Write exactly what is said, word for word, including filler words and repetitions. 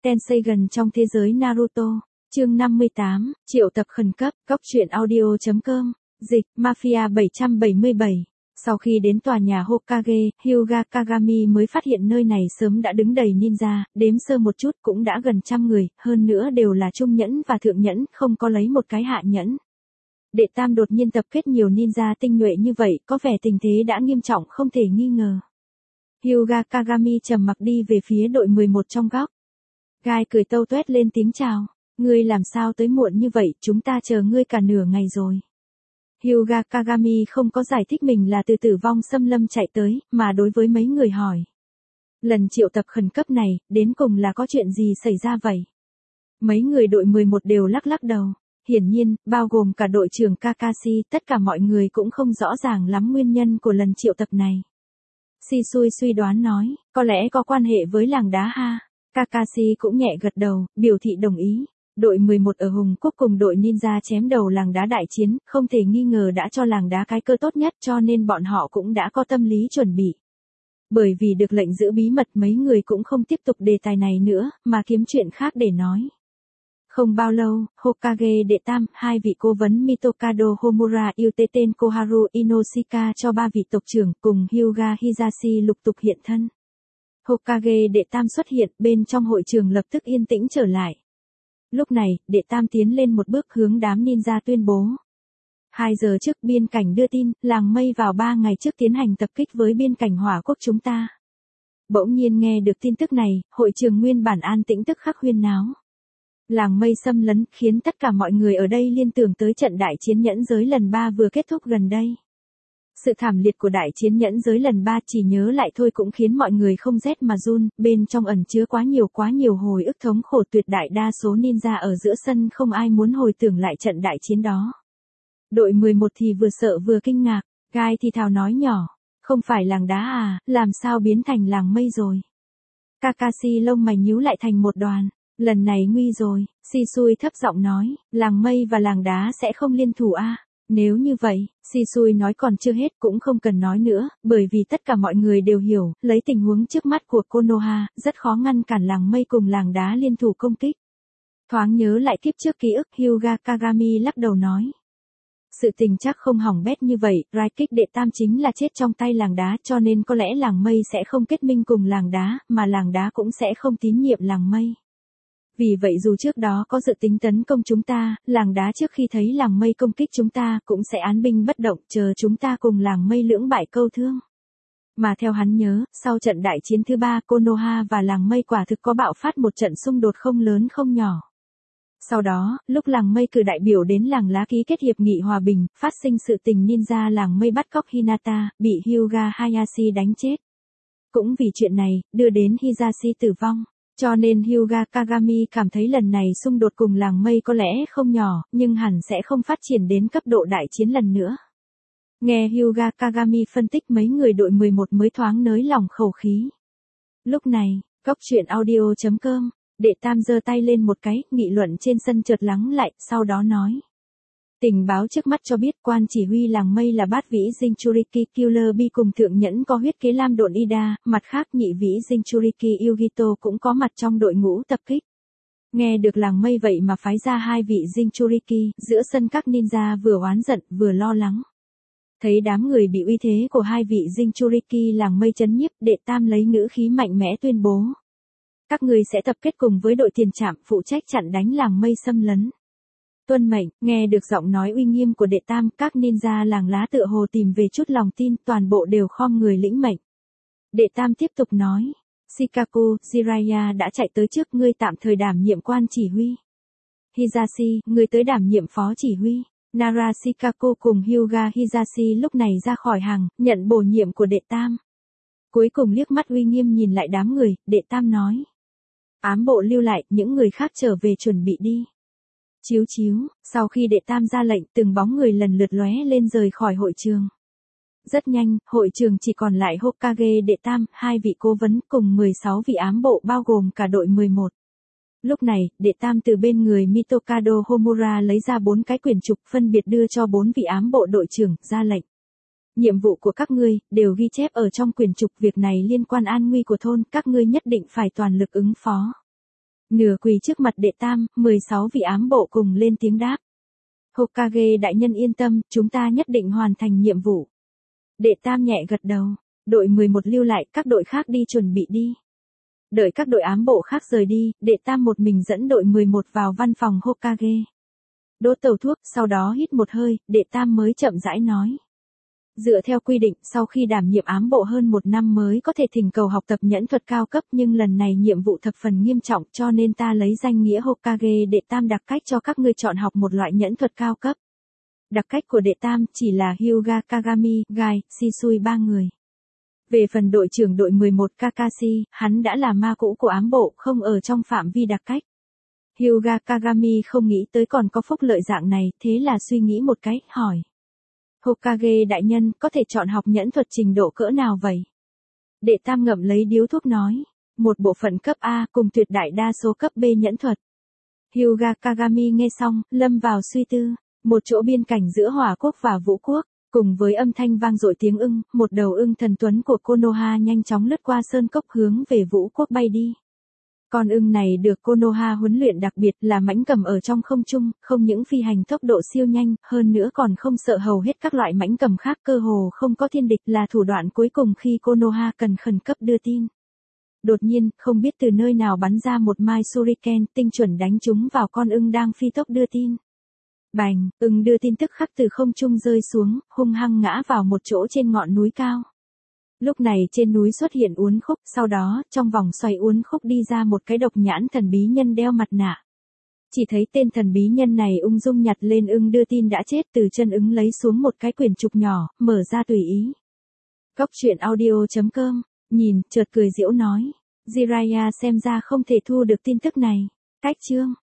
Tenseigan trong thế giới Naruto. Chương năm mươi tám, triệu tập khẩn cấp, góc truyện audio.com, dịch, Mafia bảy trăm bảy mươi bảy. Sau khi đến tòa nhà Hokage, Hyuga Kagami mới phát hiện nơi này sớm đã đứng đầy ninja, đếm sơ một chút cũng đã gần trăm người, hơn nữa đều là trung nhẫn và thượng nhẫn, không có lấy một cái hạ nhẫn. Đệ tam đột nhiên tập kết nhiều ninja tinh nhuệ như vậy, có vẻ tình thế đã nghiêm trọng không thể nghi ngờ. Hyuga Kagami trầm mặc đi về phía đội mười một trong góc. Gai cười tâu tuét lên tiếng chào. Ngươi làm sao tới muộn như vậy, chúng ta chờ ngươi cả nửa ngày rồi. Hyuga Kagami không có giải thích mình là từ tử vong xâm lâm chạy tới, mà đối với mấy người hỏi. Lần triệu tập khẩn cấp này, đến cùng là có chuyện gì xảy ra vậy? Mấy người đội mười một đều lắc lắc đầu. Hiển nhiên, bao gồm cả đội trưởng Kakashi, tất cả mọi người cũng không rõ ràng lắm nguyên nhân của lần triệu tập này. Shisui suy đoán nói, có lẽ có quan hệ với làng đá ha. Kakashi cũng nhẹ gật đầu, biểu thị đồng ý. Đội mười một ở Hùng Quốc cùng đội ninja chém đầu làng đá đại chiến, không thể nghi ngờ đã cho làng đá cái cơ tốt nhất, cho nên bọn họ cũng đã có tâm lý chuẩn bị. Bởi vì được lệnh giữ bí mật, mấy người cũng không tiếp tục đề tài này nữa, mà kiếm chuyện khác để nói. Không bao lâu, Hokage đệ tam, hai vị cố vấn Mitokado Homura yêu tế tên Koharu Inoshika cho ba vị tộc trưởng cùng Hyuga Hisashi lục tục hiện thân. Hokage đệ tam xuất hiện, bên trong hội trường lập tức yên tĩnh trở lại. Lúc này, đệ tam tiến lên một bước hướng đám ninja tuyên bố. Hai giờ trước biên cảnh đưa tin, làng mây vào ba ngày trước tiến hành tập kích với biên cảnh hỏa quốc chúng ta. Bỗng nhiên nghe được tin tức này, hội trường nguyên bản an tĩnh tức khắc huyên náo. Làng mây xâm lấn khiến tất cả mọi người ở đây liên tưởng tới trận đại chiến nhẫn giới lần ba vừa kết thúc gần đây. Sự thảm liệt của đại chiến nhẫn giới lần ba chỉ nhớ lại thôi cũng khiến mọi người không rét mà run, bên trong ẩn chứa quá nhiều quá nhiều hồi ức thống khổ tuyệt đại đa số ninja ở giữa sân không ai muốn hồi tưởng lại trận đại chiến đó. Đội mười một thì vừa sợ vừa kinh ngạc, Gai thì thào nói nhỏ, không phải làng đá à, làm sao biến thành làng mây rồi. Kakashi lông mày nhíu lại thành một đoàn, lần này nguy rồi, Shisui thấp giọng nói, làng mây và làng đá sẽ không liên thủ a. Nếu như vậy, Shisui nói còn chưa hết cũng không cần nói nữa, bởi vì tất cả mọi người đều hiểu, lấy tình huống trước mắt của Konoha, rất khó ngăn cản làng mây cùng làng đá liên thủ công kích. Thoáng nhớ lại kiếp trước ký ức, Hyuga Kagami lắc đầu nói. Sự tình chắc không hỏng bét như vậy, Raikik đệ tam chính là chết trong tay làng đá, cho nên có lẽ làng mây sẽ không kết minh cùng làng đá, mà làng đá cũng sẽ không tín nhiệm làng mây. Vì vậy dù trước đó có dự tính tấn công chúng ta, làng đá trước khi thấy làng mây công kích chúng ta cũng sẽ án binh bất động chờ chúng ta cùng làng mây lưỡng bại câu thương. Mà theo hắn nhớ, sau trận đại chiến thứ ba Konoha và làng mây quả thực có bạo phát một trận xung đột không lớn không nhỏ. Sau đó, lúc làng mây cử đại biểu đến làng lá ký kết hiệp nghị hòa bình, phát sinh sự tình ninja làng mây bắt cóc Hinata, bị Hyuga Hayashi đánh chết. Cũng vì chuyện này, đưa đến Hisashi tử vong. Cho nên Hyuga Kagami cảm thấy lần này xung đột cùng làng mây có lẽ không nhỏ, nhưng hẳn sẽ không phát triển đến cấp độ đại chiến lần nữa. Nghe Hyuga Kagami phân tích mấy người đội mười một mới thoáng nới lòng khẩu khí. Lúc này, góc truyện audio.com, đệ tam giơ tay lên một cái, nghị luận trên sân chợt lắng lại, sau đó nói. Tình báo trước mắt cho biết quan chỉ huy làng mây là bát vĩ Jinchuriki Killer Bee cùng thượng nhẫn có huyết kế lam độn Ida, mặt khác nhị vĩ Jinchuriki Yugito cũng có mặt trong đội ngũ tập kích. Nghe được làng mây vậy mà phái ra hai vị Jinchuriki, giữa sân các ninja vừa oán giận vừa lo lắng. Thấy đám người bị uy thế của hai vị Jinchuriki làng mây chấn nhiếp, đệ tam lấy ngữ khí mạnh mẽ tuyên bố. Các người sẽ tập kết cùng với đội tiền trạm phụ trách chặn đánh làng mây xâm lấn. Tuân mệnh, nghe được giọng nói uy nghiêm của đệ tam, các ninja làng lá tựa hồ tìm về chút lòng tin, toàn bộ đều khom người lĩnh mệnh. Đệ tam tiếp tục nói, Shikaku, Jiraiya đã chạy tới trước, ngươi tạm thời đảm nhiệm quan chỉ huy. Hisashi, ngươi tới đảm nhiệm phó chỉ huy. Nara Shikaku cùng Hyuga Hisashi lúc này ra khỏi hàng, nhận bổ nhiệm của đệ tam. Cuối cùng liếc mắt uy nghiêm nhìn lại đám người, đệ tam nói. Ám bộ lưu lại, những người khác trở về chuẩn bị đi. Chiếu chiếu, sau khi đệ tam ra lệnh, từng bóng người lần lượt lóe lên rời khỏi hội trường. Rất nhanh, hội trường chỉ còn lại Hokage đệ tam, hai vị cố vấn cùng mười sáu vị ám bộ bao gồm cả đội mười một. Lúc này, đệ tam từ bên người Mitokado Homura lấy ra bốn cái quyển trục phân biệt đưa cho bốn vị ám bộ đội trưởng, ra lệnh. Nhiệm vụ của các ngươi, đều ghi chép ở trong quyển trục, việc này liên quan an nguy của thôn, các ngươi nhất định phải toàn lực ứng phó. Nửa quỳ trước mặt đệ tam, mười sáu vị ám bộ cùng lên tiếng đáp. Hokage đại nhân yên tâm, chúng ta nhất định hoàn thành nhiệm vụ. Đệ tam nhẹ gật đầu, đội mười một lưu lại, các đội khác đi chuẩn bị đi. Đợi các đội ám bộ khác rời đi, đệ tam một mình dẫn đội mười một vào văn phòng Hokage. Đốt tẩu thuốc, sau đó hít một hơi, đệ tam mới chậm rãi nói. Dựa theo quy định, sau khi đảm nhiệm ám bộ hơn một năm mới có thể thỉnh cầu học tập nhẫn thuật cao cấp, nhưng lần này nhiệm vụ thập phần nghiêm trọng cho nên ta lấy danh nghĩa Hokage đệ tam đặc cách cho các ngươi chọn học một loại nhẫn thuật cao cấp. Đặc cách của đệ tam chỉ là Hyuga Kagami, Gai, Shisui ba người. Về phần đội trưởng đội mười một Kakashi, hắn đã là ma cũ của ám bộ, không ở trong phạm vi đặc cách. Hyuga Kagami không nghĩ tới còn có phúc lợi dạng này, thế là suy nghĩ một cái, hỏi. Hokage đại nhân, có thể chọn học nhẫn thuật trình độ cỡ nào vậy? Đệ tam ngậm lấy điếu thuốc nói. Một bộ phận cấp A cùng tuyệt đại đa số cấp B nhẫn thuật. Hyuga Kagami nghe xong, lâm vào suy tư. Một chỗ biên cảnh giữa Hỏa Quốc và Vũ Quốc. Cùng với âm thanh vang dội tiếng ưng, một đầu ưng thần tuấn của Konoha nhanh chóng lướt qua sơn cốc hướng về Vũ Quốc bay đi. Con ưng này được Konoha huấn luyện đặc biệt là mãnh cầm ở trong không trung, không những phi hành tốc độ siêu nhanh, hơn nữa còn không sợ hầu hết các loại mãnh cầm khác, cơ hồ không có thiên địch, là thủ đoạn cuối cùng khi Konoha cần khẩn cấp đưa tin. Đột nhiên, không biết từ nơi nào bắn ra một mai shuriken, tinh chuẩn đánh trúng vào con ưng đang phi tốc đưa tin. Bành, ưng đưa tin tức khắc từ không trung rơi xuống, hung hăng ngã vào một chỗ trên ngọn núi cao. Lúc này trên núi xuất hiện uốn khúc, sau đó, trong vòng xoay uốn khúc đi ra một cái độc nhãn thần bí nhân đeo mặt nạ. Chỉ thấy tên thần bí nhân này ung dung nhặt lên ưng đưa tin đã chết, từ chân ưng lấy xuống một cái quyển trục nhỏ, mở ra tùy ý. Góc truyện audio chấm com, nhìn, chợt cười giễu nói. Jiraiya xem ra không thể thu được tin tức này. Cách chương.